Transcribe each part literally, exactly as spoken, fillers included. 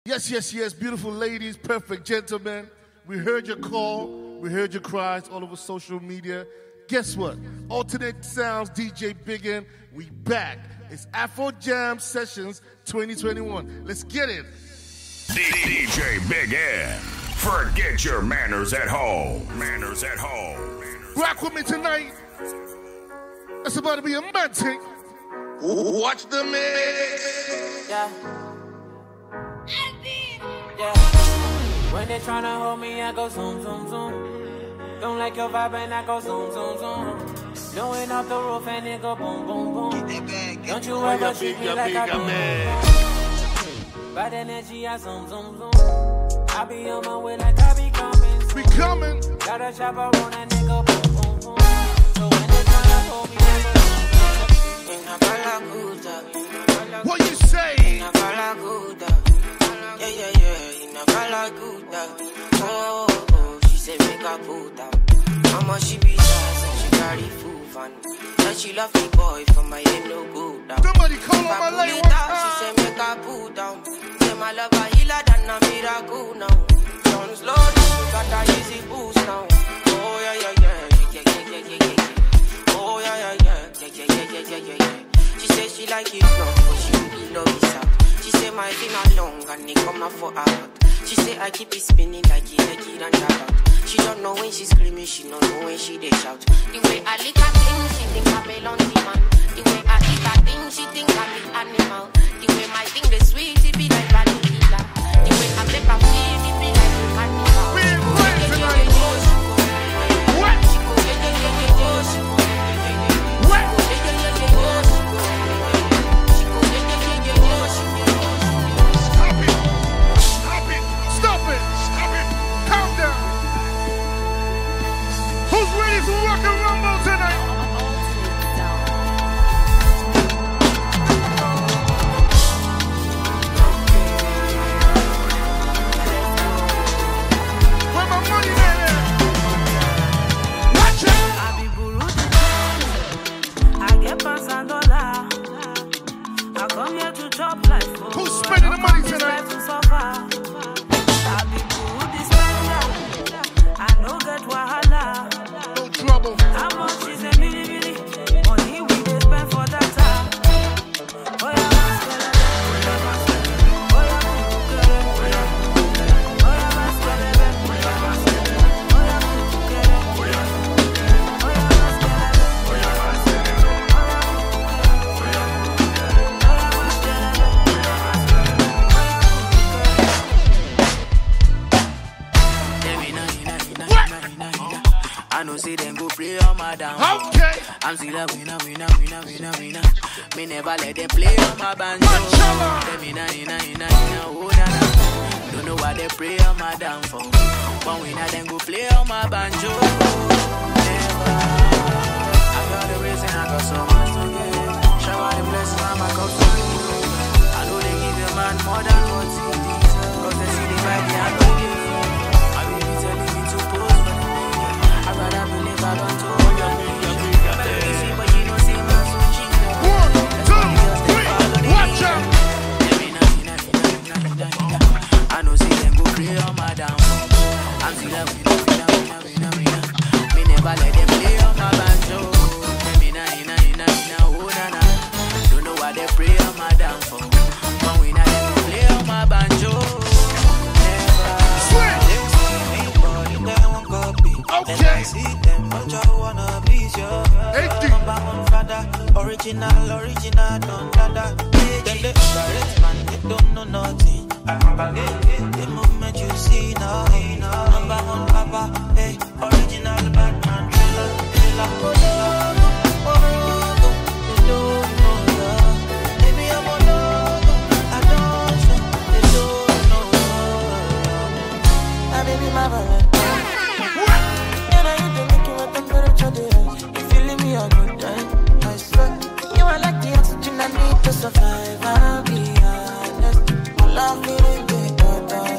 Yes, yes, yes, beautiful ladies, perfect gentlemen. We heard your call, we heard your cries all over social media. Guess what? Alternate Sounds, D J Biggin, we back. It's Afro Jam Sessions twenty twenty-one. Let's get it. D J Biggin, forget your manners at home. Manners at home. Rock with me tonight. It's about to be a mad thing. Watch the mix. Yeah. Yeah. When they tryna hold me, I go zoom, zoom, zoom. Don't like your vibe and I go zoom, zoom, zoom. Blowing off the roof and it go boom, boom, boom. Get back, Don't you ever treat me like I do. Bad energy, I zoom, zoom, zoom. I be on my way like I be coming soon. We coming. Got a chaperone and it go boom, boom, boom. So when they tryna hold me, I go what you say? Yeah, yeah, yeah, in a Galaguda. Oh, oh, oh, she say make a put down. Mama, she be sass and she carry food van. And she love me boy from my head no go down. Somebody call on my lady. She say make a put down. Say my love a healer than a miracle now. Don't slow down, got a easy boost now. Oh, yeah, yeah, yeah, yeah, yeah, yeah, yeah, yeah. Oh, yeah, yeah, yeah, yeah, yeah, yeah, yeah, yeah, yeah. She say she like it long, but she really love it out. She say my finger long and it come out for her heart. She say I keep it spinning like it, like it and that out. She don't know when she screaming, she don't know when she they shout. The way I lick a thing, she think I belong to man. The way I lick a thing, she think I be animal. The way my thing the sweet, it be like vanilla. The way I make her feel, it be like a animal. We're playing tonight. What? She go, yeah, yeah, yeah, yeah, yeah. She go, yeah, yeah, yeah, yeah. What? She go, yeah, yeah, yeah, yeah. She go, yeah, yeah, yeah, yeah, yeah. She go, yeah, yeah, yeah, yeah. Stop it. Stop it. Stop it. Stop it. Calm down. Who's ready to rock and rumble tonight? Where my money at? Watch it. I be Burundi. I get pass and dollar. I come here to chop life. Oh. Who's spending the money tonight? To suffer. I be Burundi spender. I no get wahala. No trouble. How much is a milli milli? Money we dey spend for that time. Oh yeah, maskele. Oh yeah, maskele. Oh yeah, kukere. Oh yeah, oh yeah, maskele. Oh yeah, maskele. Oh yeah, kukere. Oh yeah, oh yeah, maskele. Oh yeah, maskele. Oh yeah, I know say them go play on my down. Okay. I'm still a winner, winner, winner, winner, winner. Me never let them play on my banjo. Them inna, inna, inna, inna, oh na na. Don't know why they play on my downfall. One winner them go play on my banjo. Never. I got a reason, I got so much to give. Shower the blessings on my cup so good. I know they give a man more than what he deserves. Cause they see the vibe behind the game. I really telling me to pose for the I rather believe I don't know your name. But you don't see my soul cheek. One, two, three, watch out. I know see them go play on my downfall. I'm still a winner, winner, winner, winner, winner. Me never let them play on my banjo. Inna, inna, inna, inna, oh na na. Don't know why they play on my downfall. One winner them go play on my banjo. Okay. Original, original, don't dada. Then the direct man, they don't know nothing. The moment you see now, number one papa, hey, original Batman, thriller, thriller. Oh, oh, oh, they don't know love. Baby, I'm a lover, I don't know, they don't know love. Ah, baby, my valentine. And I hate to make you a temperature rise. You feeling me a good time? I swear, you are like the oxygen I need to survive. I'll be honest, love feeling good, but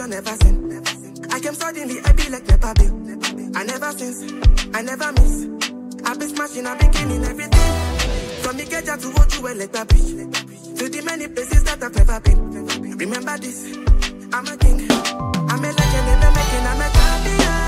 I never sin. I came suddenly, I be like Peppa Bill. I never since, I never miss. I be smashing, I be killing everything. From Ikeja to Ojuwe, like Babi. To the many places that I've never been. Remember this, I'm a king. I'm a legend in the making, I'm a champion.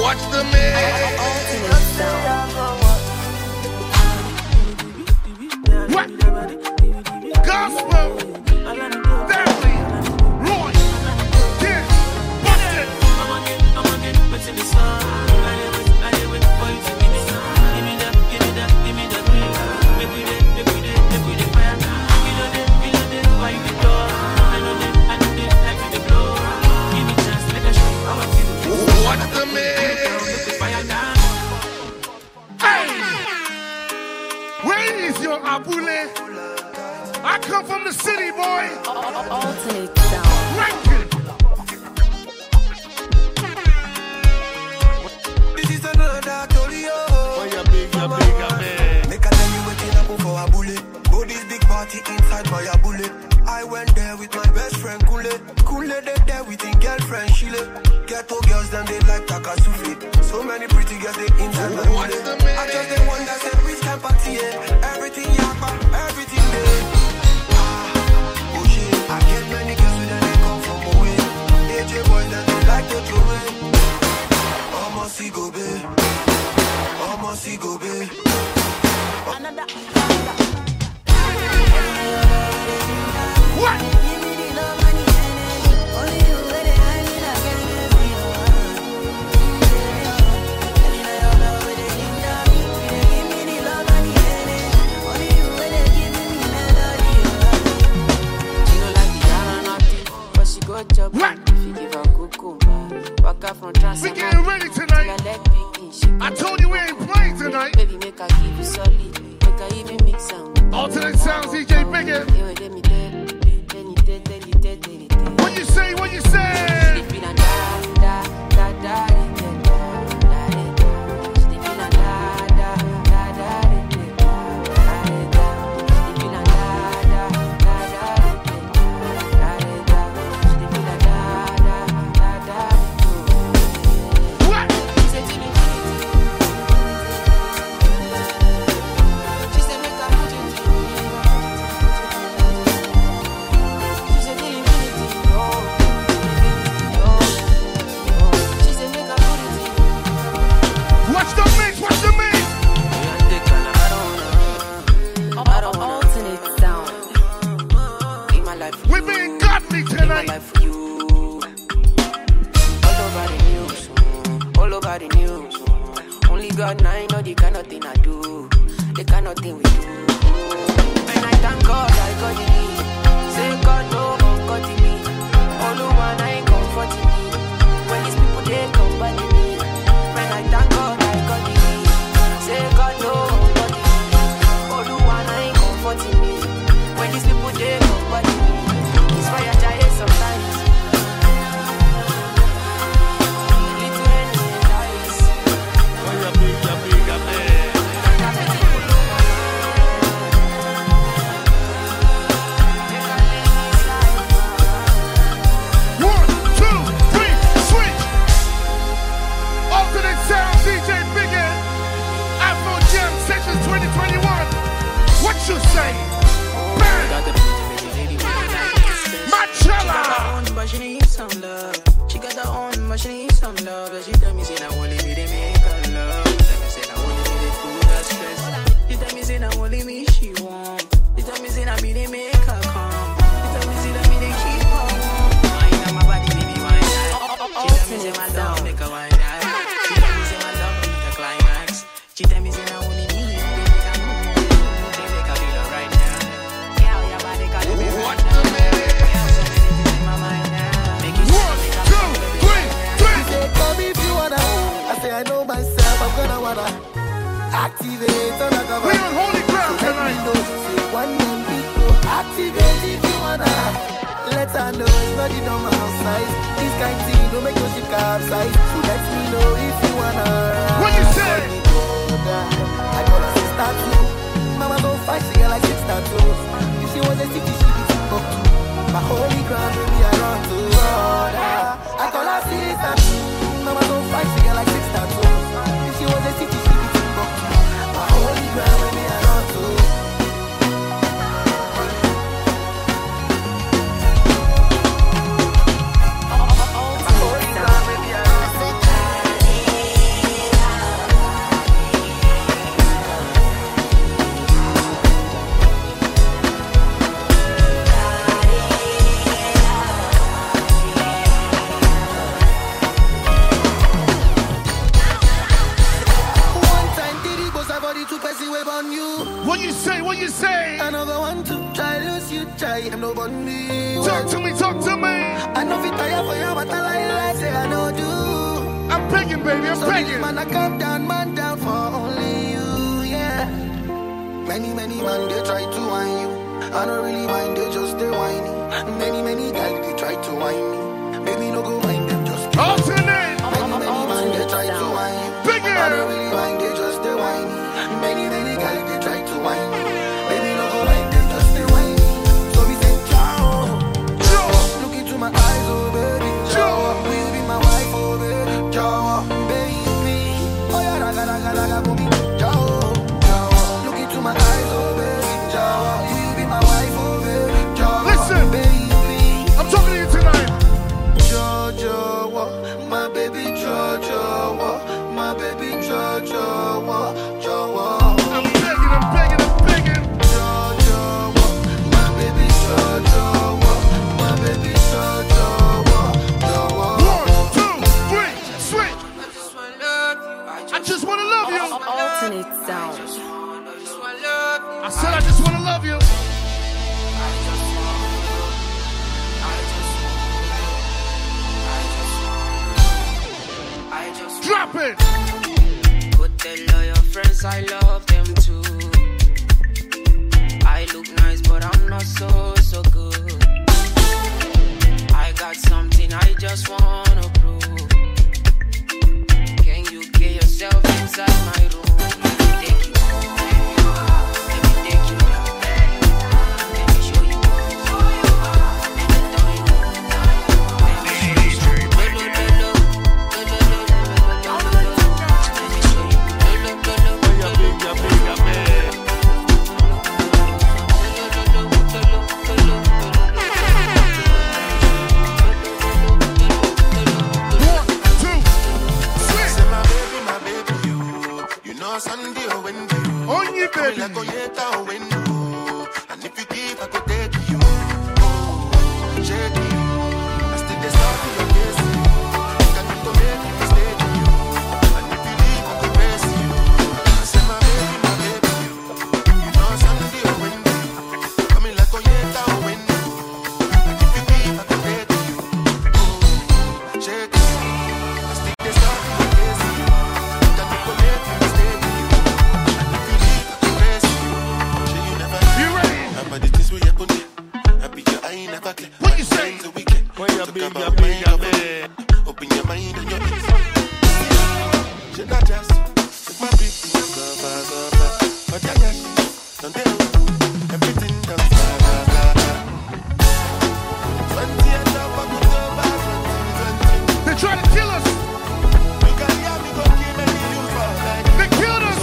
Watch the man. What? Gospel. Family. Roy. Kid. Bust it. In the sun, I live with, I live with, boy, give me the sun. Give me that, give me that, give me that green. Make we that, make we that, make we that fire. We know that, we know that, why you the door? I know that, I know that, like we the blow. Give me chance, let us show you how I feel. What's the man? Hey! Where is your abule? I come from the city, boy. Alternate sound. Rankin. Inside my bullet, I went there with my best friend Kule. Kule they there with his girlfriend Shile. Ghetto girls them they like Takasufi. So many pretty girls they inside my bullet. I just the one that said we can party. Everything yakba, everything there. Ah, oh shit, I get many girls with them they come from away. A J boys that they like to throw it. Almost see go be, almost see go be. Another. What? What? We getting ready tonight. I told you we ain't playing tonight. Alternate sounds, D J Bigger. What you say? What you say? God, now I know the kind of thing I do, the kind of thing we do. And I thank God I got the lead. Say God no comforting me. All the one I ain't comforting me. When these people they come by me. When I thank God I got the lead. Say God no comforting me. All the one I ain't comforting me. When these people they come by me. It's fire giant sometimes. You say, bang! Marcella! But she needs some love. She got her own, but she needs some love. But she tell me, say, I only me, they make her love. She tell me, say, I only me, they cool her stress. She tell me, say, I only me, she want. She tell me, say, I me, they make her calm. She tell me, say, I me, they keep her warm. Wine on my body, baby, wine. She tell me, say, my love, make her wine. She tell me, say, my love, make her climax. She tell me, say, I only me. What the man? One, two, three, three. Say, come if you wanna. I say, I know myself, I'm gonna wanna activate on the cover. We on holy ground so tonight. Let me know, say, one man people activate if you wanna. Let her know it's not the normal size. This kind of thing don't make no ship capsize. So let me know if you wanna. What you say? I got a sister too. Mama don't fight, she got like six tattoos. She was a city, she be too up to. My holy ground, baby, I run to order. I call her sister. Mama don't fight, she got like six tattoos. If she was a city, she be too up to. My holy ground, baby, I run to. My holy ground, baby, I run to. them no bun me. Talk to me, talk to me. I know if tire for you, but I like like say I know do. I'm begging, baby, I'm so begging. Man, I come down, man down for only you, yeah. Many, many man, they try to whine you. I don't really mind, they just they whiny. Many, many guys, they try to whine me. Baby, no go mind them, just be alternate. Many, many man, they try to whine you. Bigger. I don't really mind, they just they whiny. Many, many guys, they try to whine me. Baby, no go mind them, just they whiny. So we say, ciao. Ciao. Look into my eyes, oh baby. Ciao. Will you be my wife, oh baby? Ciao. Baby. Oh yeah, raga, raga, raga, boom. Ciao. Ciao. Look into my eyes, oh baby. Ciao. Will you be my wife, oh baby? Ciao. Listen, baby. I'm talking to you tonight. Jojo, my baby Jojo, my baby Jojo, Jojo. I'm begging, I'm begging, I'm begging. Jojo, my baby Jojo, my baby Jojo, Jojo. One, two, three, switch. I just wanna love you. Alternate sound. I said I just wanna love you. Drop it. Could tell all your friends I love them too. I look nice, but I'm not so, so good. I got something I just wanna prove. Can you get yourself inside my room? Let me take you home. Let me take you down. Let me show you what. Let me tell you what. Let me show you something. Sunday or when you On you, baby. like Oyeta or when you and if you give I could take you oh, shake you I still the start of your case can you go make me stay to you and if you leave I could press you I say my baby, my baby you you know Sunday or when you coming like Oyeta or when you and if you give I could take you oh, shake you I still the start of your case can you go make me stay to you. You ready? What you say? Where you be, you be, you be. Open your mind and your ears. She not just my baby, so far, so far. But yeah, yeah, don't tell everything done, blah, blah, blah. Twenty and up, I could go back, twenty, twenty. They're trying to kill us. You can hear me go kill many you for like. They killed us.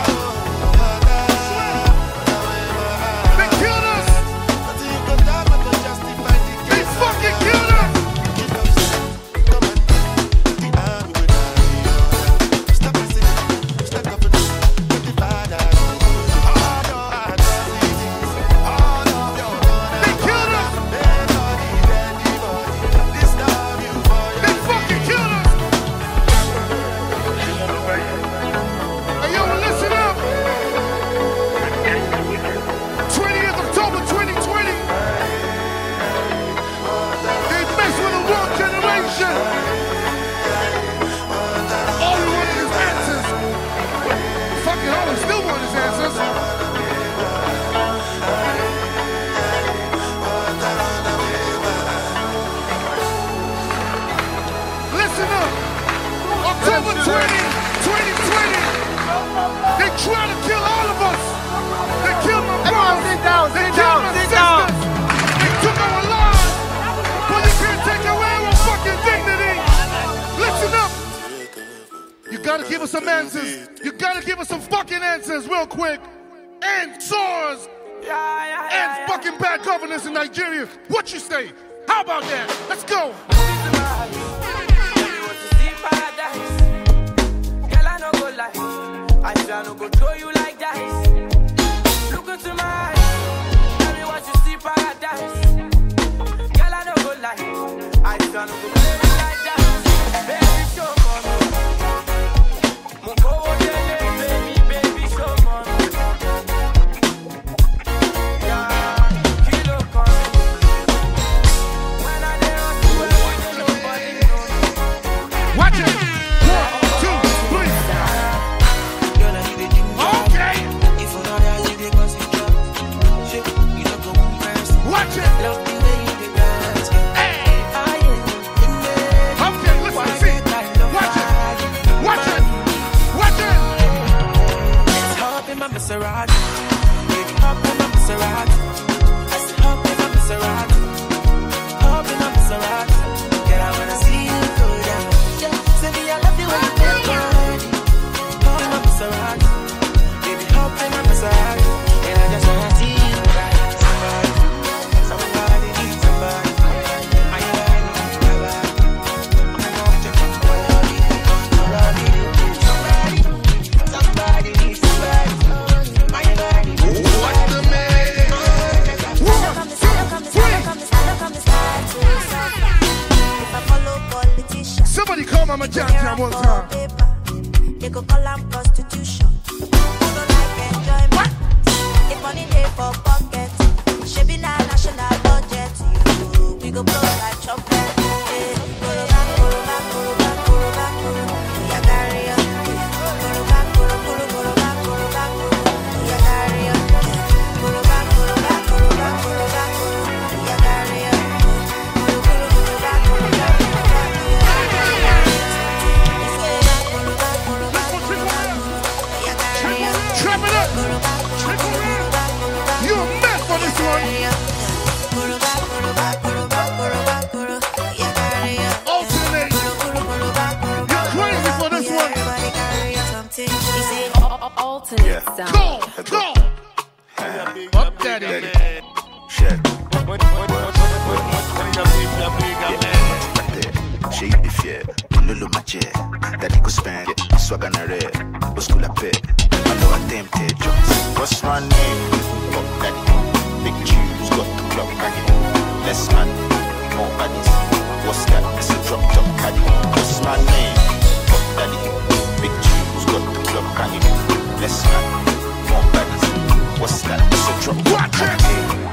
They killed us. They fucking killed us. They killed us. They fucking killed us. Hey, yo, listen up. twentieth October twenty twenty. They mess with the wrong generation. All we wanted is answers. Fucking hell, we still want his answers. Listen up. October twentieth, twenty twenty. They try to kill all of us. They killed my brothers. Sit down, they killed my sisters. They took our lives. But you can't take away our fucking dignity. Listen up. You gotta give us some answers. You gotta give us some fucking answers real quick. And SARS. And fucking bad governance in Nigeria. What you say? How about that? Let's go. I shall not go throw you like dice. Look into my eyes. Tell me what you see, paradise. Girl, I don't go lie. I shall not go play you like that. Baby, show me. Mon go dele, baby, baby, show me. Yeah, kilo come. time, one time. They go call them prostitution. Who don't like enjoyment? If money they for pocket, should be na national budget. You, we go blow like trumpet. Eh, go back, go back, go back, go back, go back. Yeah, carry on. Go back, go back, go back, go back, go back. Yeah, carry on. Go back, go back, go back, go back. Yeah, carry on. Go back, go back, go back. Trap it up! You're a mess for this one! Alternate! You're crazy for this one! Alternate sound. Go! Go! Up daddy! Check. J'ai eu des fiers, une le matière. Daddy go spend, swag on a red. Au school à paix, alors à tempted jobs. What's my name? Fuck daddy. Big Jews got the club hanging. Less man, more baddies. What's that? It's a drop top caddy. What's my name? Fuck daddy. Big Jews got the club hanging. Less man, more baddies. What's that? It's a drop top caddy.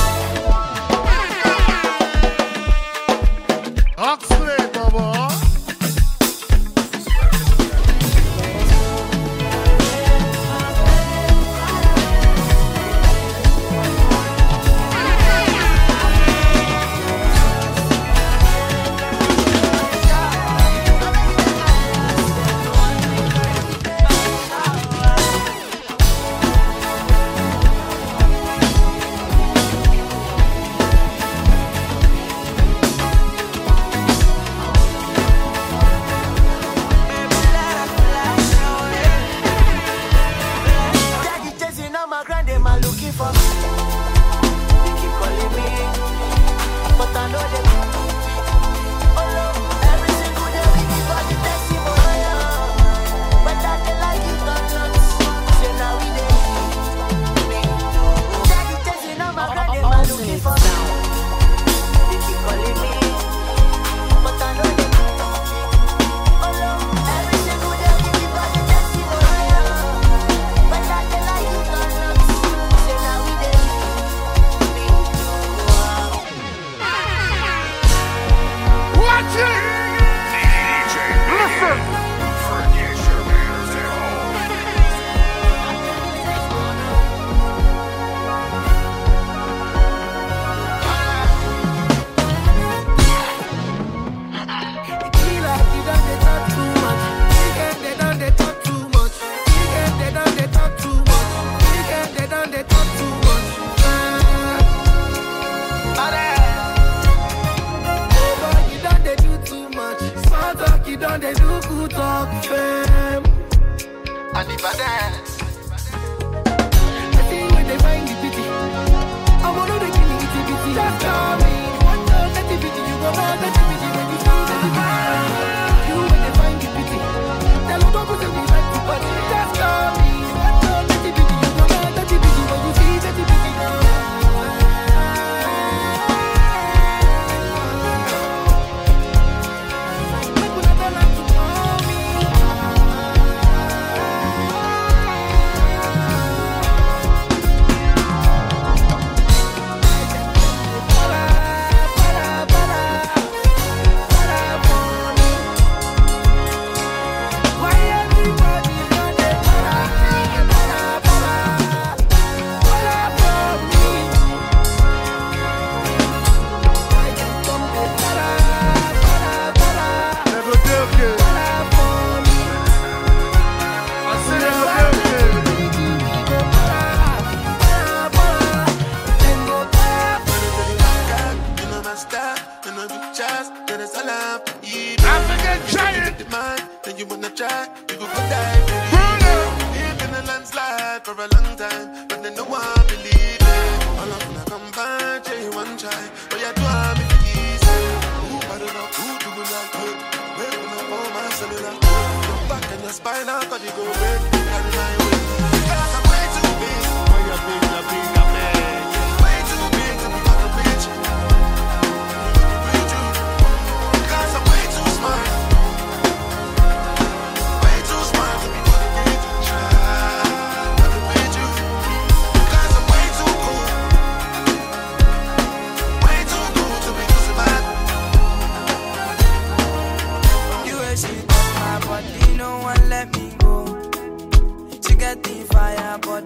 Oxley, Baba.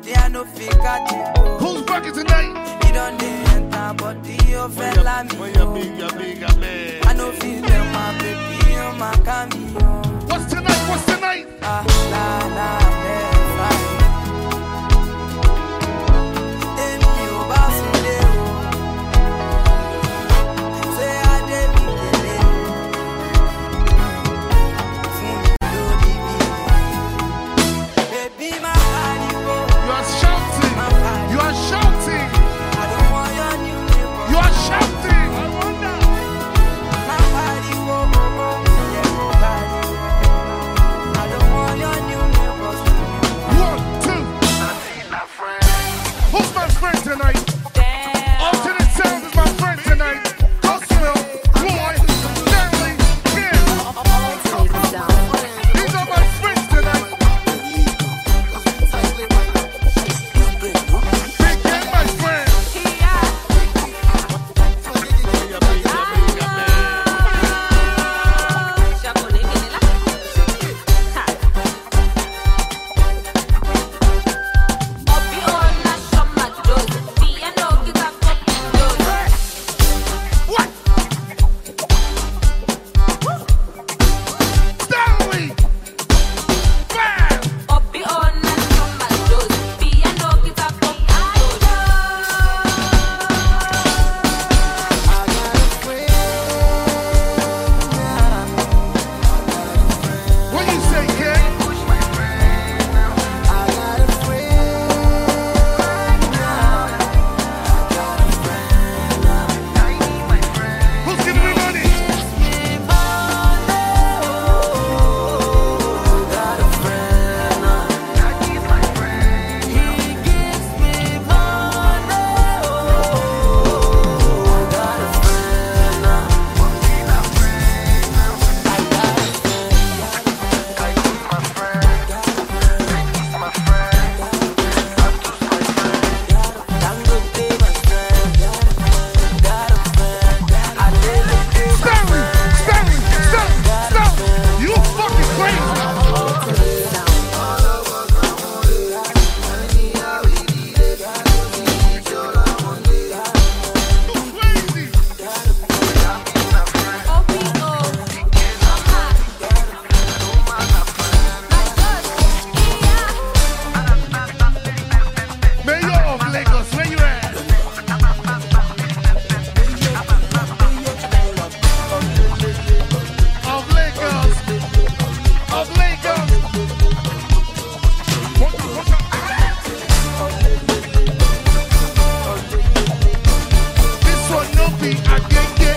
Say I no fit catch it. Who's rocking tonight? You don't enter, but you feel like me. I no feel them, my baby, oh my cameo. What's tonight? What's tonight? Ah, la la, never. Emi o ba sule o. Say I dey be kele. Fun mi lori bi. Baby, my body go. You are shouting. You are shouting. I don't want your new neighbor. You are shouting. I wonder. My body go, go, go. Yeah, go body. I don't want your new neighbors. One, two. Who's my friend tonight? Alternate Sounds is my friend tonight. Hustle, Roy, Stanley, Kim. These are my friends tonight. Big Ken, my friend. What? Stanley. Bam. What you say, Ken? Who's giving me money? Stanley, Stanley, Stanley, Stanley. You fucking crazy. You crazy. Mayor of Lagos, where you at? Of Lagos. Of Lagos. This one no be a genge.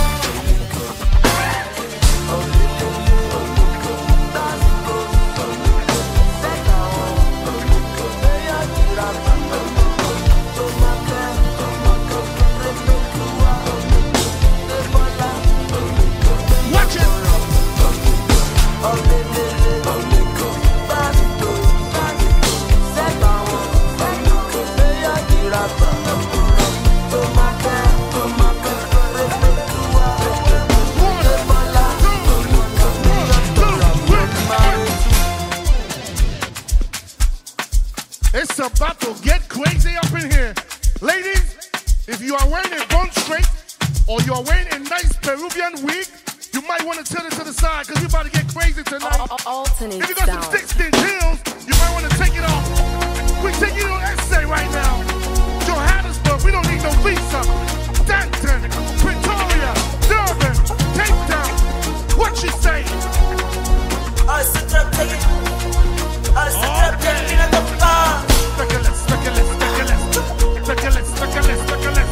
Watch it. It's about to get crazy up in here. Ladies, if you are wearing a bone straight or you are wearing a nice Peruvian wig, you might want to turn it to the side because you're about to get crazy tonight. Alternate If you got some sound. six-inch heels, you might want to take it off. We're taking you on essay right now. Johannesburg, we don't need no visa. Danton, Pretoria, Durban, Cape Town. What you say? I sit trap take it. I sit trap take it at the bar. Speculous, speculous, speculous. Speculous, speculous, speculous.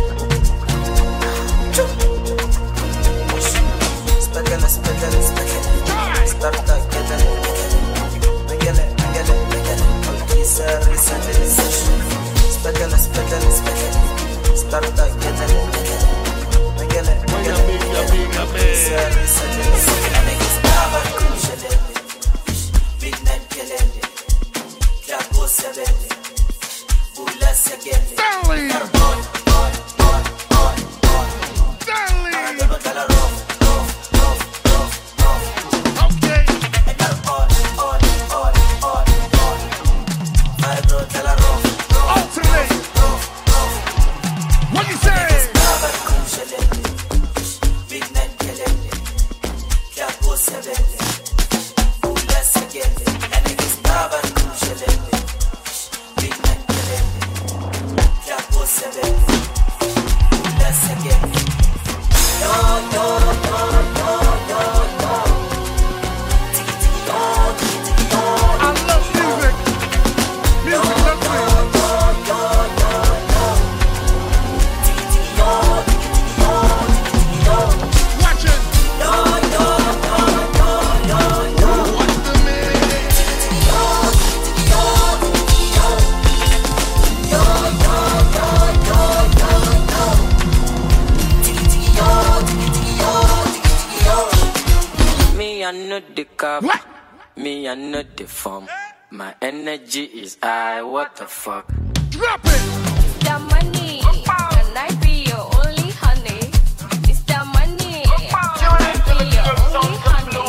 Spaghetti, spaghetti, spaghetti. Start to get it. Miguel, Miguel, Miguel. Kiss her, listen, listen. Spaghetti, spaghetti, spaghetti. Start to get it. Miguel, Miguel, Miguel. Kiss her, listen, listen. I make it stop and cruise it. Midnight kelele. Klapo sebele. Bula segele. Stanley! Stanley! Okay. I brought know the cup. Me, I know the form. My energy is high. What the fuck? Drop it! It's the money. Can I be your only honey? It's the money. Can I be your only honey?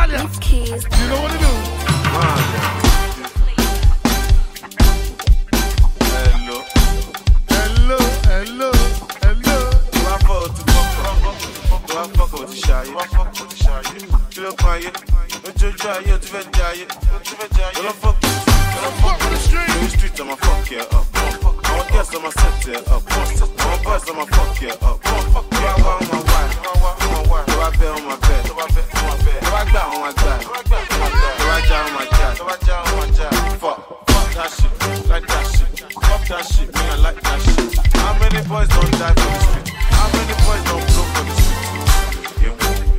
Italia. You know what to do. Hello. Hello, hello, hello. Do I fuck with the Do I fuck with the shy? Do I fuck with the shy? You look quiet. Don't you try you to vent die? Do I fuck with the street? The street, I'ma fuck you up. I want guess I'ma set you up. I want boys, I'ma fuck you up. Do I want my wife? Do I bet on my bed? Do I bet on my bed? Do I bet on my dad? Do I jam on my dad? Do I jam on my dad? Fuck, fuck that shit, like that shit. Fuck that shit, me I like that shit. How many boys don't die for the street? How many boys don't blow for the street? Yeah.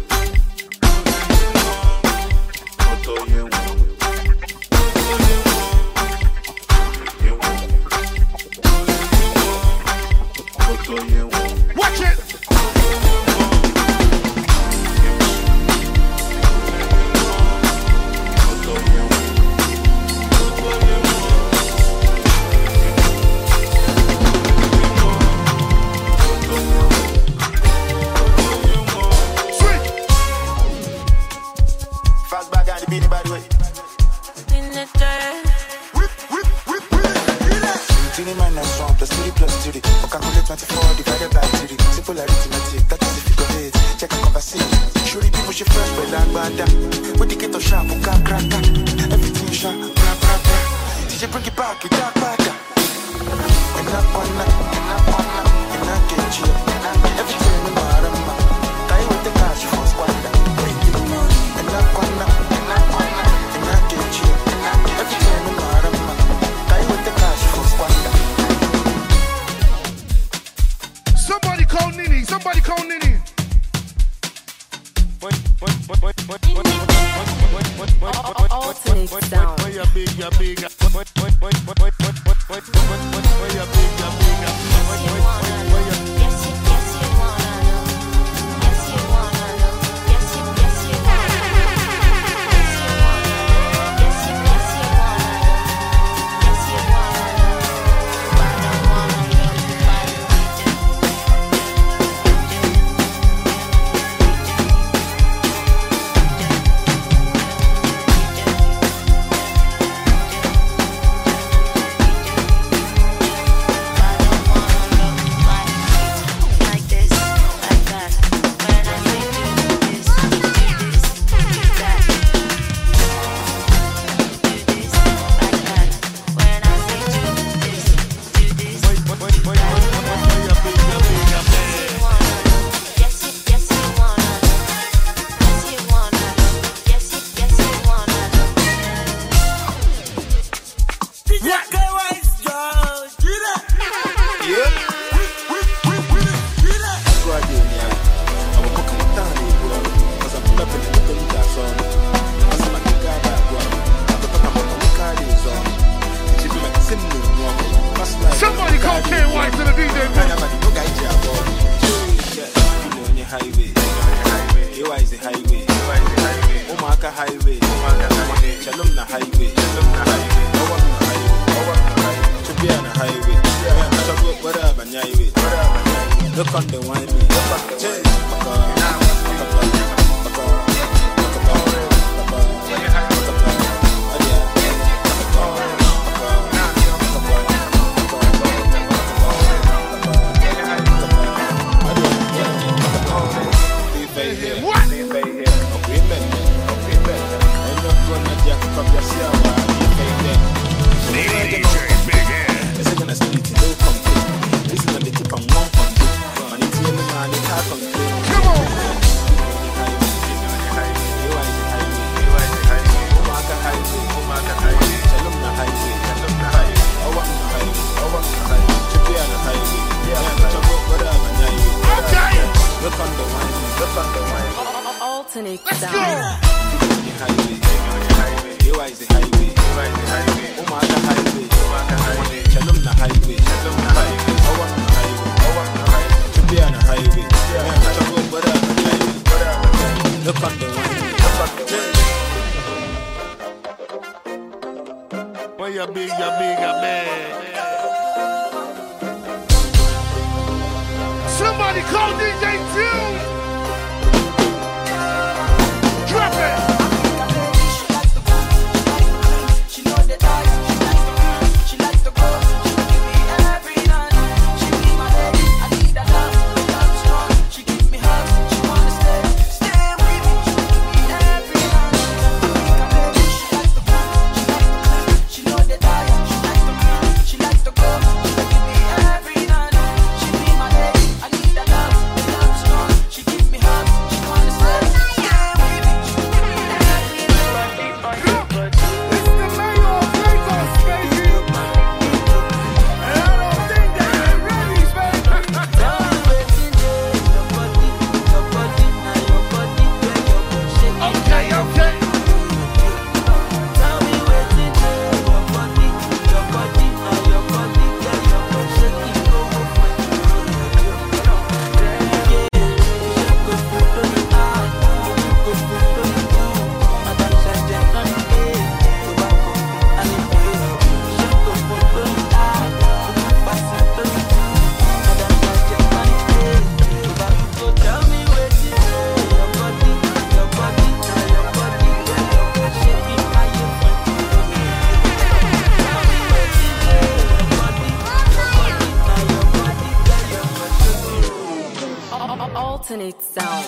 Moto, yeah. Watch it! Fast back and the beanie by the way. Three minus one plus three plus three. Or calculate twenty-four divided by three. Simple arithmetic, that is the figure eight. Check a conversation. Surely people should first by that banda. With the ghetto sharp, who can't crack that. Everything sharp, bra bra bra. Did you bring it back, you dark back. And not one night, and not one night, and not get you. Everything in the bottom. I with the cash for squander. And not one night, and not one night, and not get you. Everything in the bottom. I with the cash for squander. Somebody call Nini. Somebody call Nini. Alternate sound. Where you big, you big. Where you big, you big. Yes, you, yes, you wanna know. Yes, you wanna know. Yes, you, yes, you wanna know. Yes, you wanna know. Yes, you, yes, you wanna know. Yes, you wanna know. I don't wanna know. I like this, like that. When I say do this, do this, do that. Do this, like that. When I say do this, do this, do that. Yes, you, yes, you wanna know. Yes, you wanna know. Yes, you, yes, you wanna Somebody call K Y to the D J booth. Highway, Ewa is the highway, Omaka highway, Shalom na highway, Owam na highway, Chubia na highway, Chabu whatever highway. Look on the wine me, Jay, Alternate Let's sound. go! Where you big, you big, you big. Somebody call D J Tune. Drop it. Alternate sound.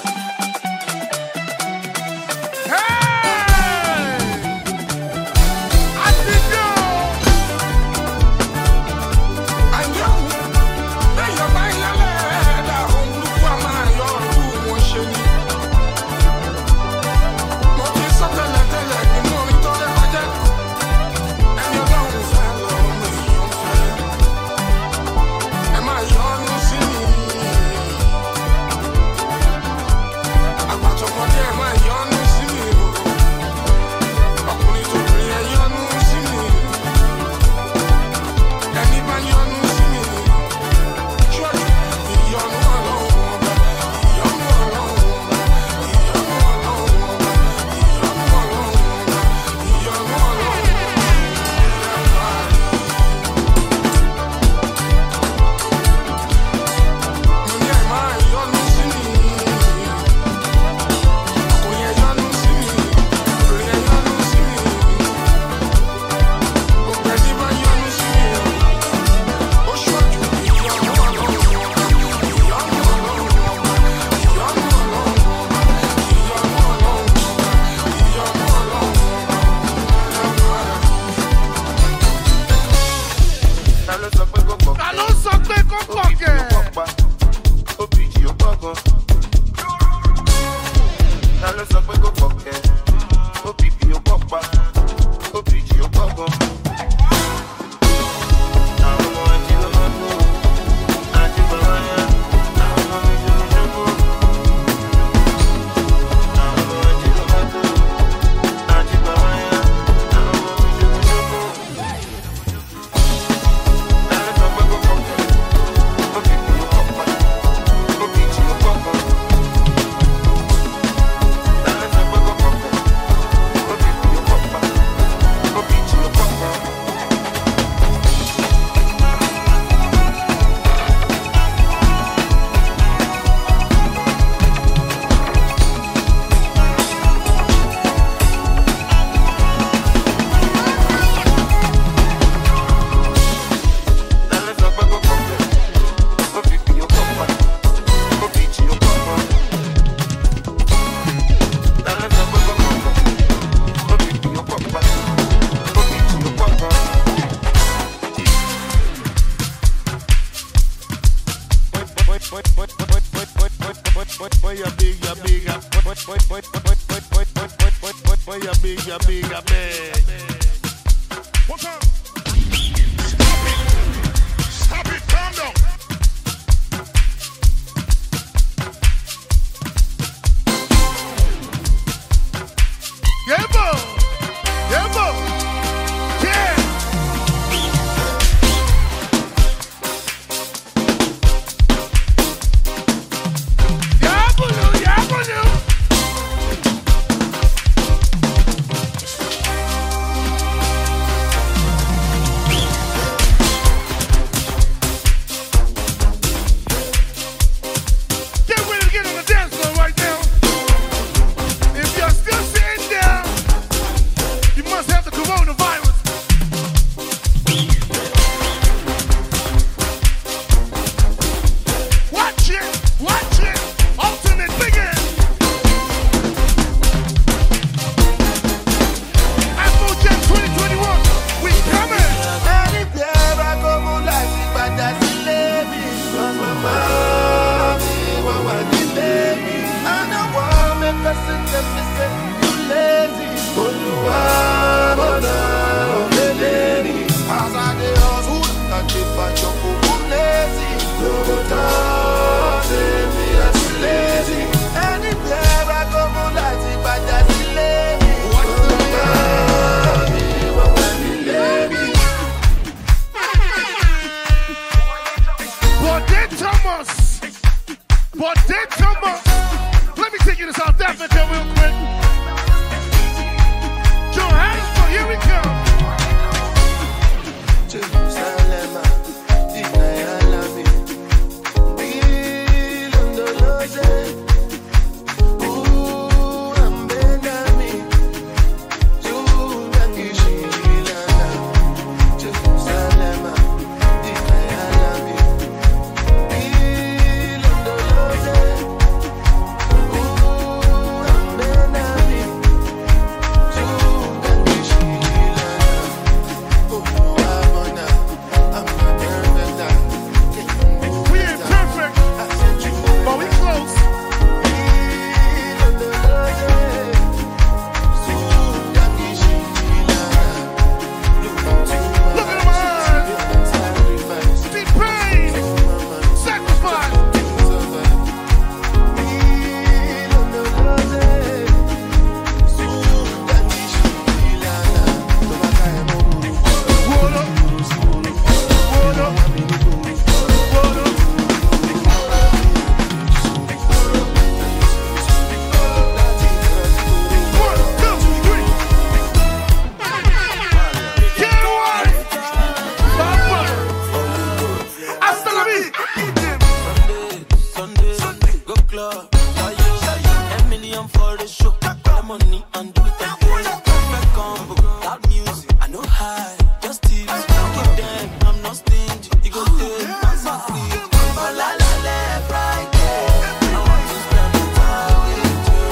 club. ten million for the show. All the money and do it again. Perfect combo, loud music. I know high, just tips. Give them, I'm not stingy. You go take my money. Oh la la left, right there. I want to spend the time with you.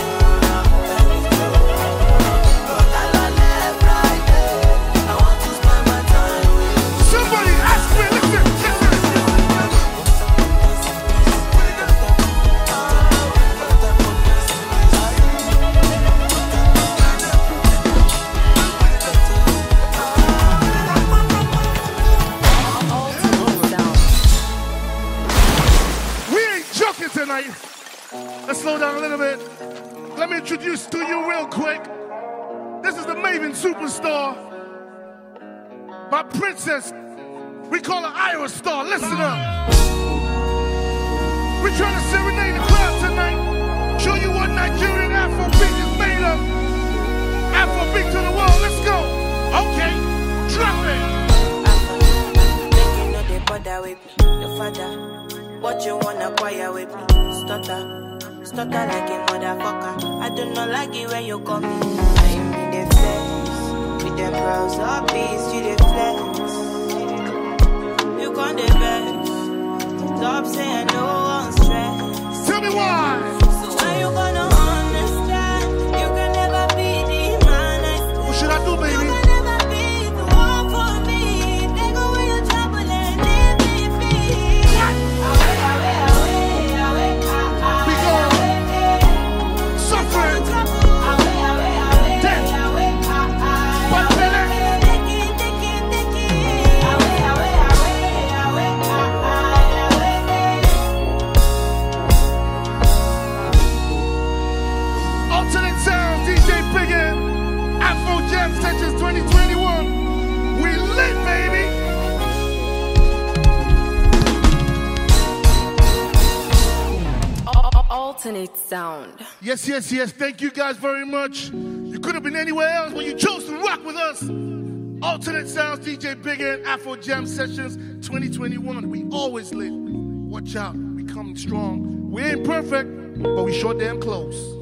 Oh la la left, right there. I want to spend my time with you. Somebody ask me, listen, listen. Tonight. Let's slow down a little bit. Let me introduce to you real quick. This is the Maven Superstar. My princess. We call her Ira Star. Listen up. We're trying to serenade the crowd tonight. Show you what Nigerian Afrobeat is made of. Afrobeat to the world. Let's go. Okay. Drop it. Making no they bother with me. Your father. What you wanna acquire with me? Stutter, stutter like a motherfucker. I do not like it when you call me. I'm in the flex, with them brows up, peace, you the flex. You can't the best. Stop saying no one stress. Tell me why. So when you gonna understand? You can never be the man I stand. What should I do, baby? You can never be the one for me. They go where you're traveling, leave me be. twenty twenty-one, we lit, baby. Alternate sound. Yes, yes, yes. Thank you guys very much. You could have been anywhere else, but you chose to rock with us. Alternate Sounds, D J Big N, Afro Jam Sessions twenty twenty-one. We always lit. Watch out. We coming strong. We ain't perfect, but we sure damn close.